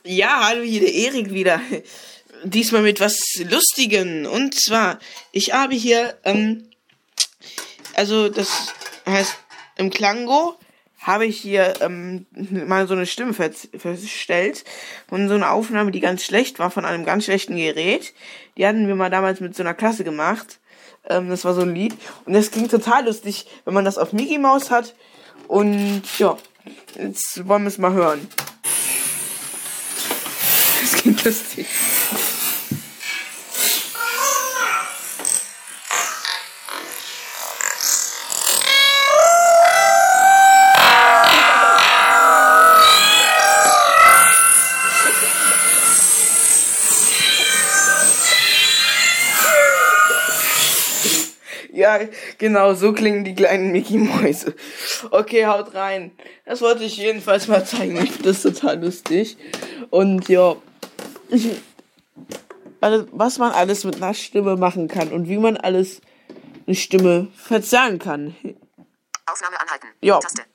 Ja, hallo, hier der Erik wieder. Diesmal mit was Lustigem. Und zwar, ich habe hier, also das heißt, im Klango habe ich hier mal so eine Stimme festgestellt und so eine Aufnahme, die ganz schlecht war, von einem ganz schlechten Gerät. Die hatten wir mal damals mit so einer Klasse gemacht. Das war so ein Lied. Und das klingt total lustig, wenn man das auf Mickey Mouse hat. Und ja, jetzt wollen wir es mal hören. Das klingt lustig. Ja, genau, so klingen die kleinen Mickey-Mäuse. Okay, haut rein. Das wollte ich jedenfalls mal zeigen. Ich finde das total lustig. Und ja, was man alles mit einer Stimme machen kann und wie man alles eine Stimme verzerren kann. Aufnahme anhalten. Ja. Taste.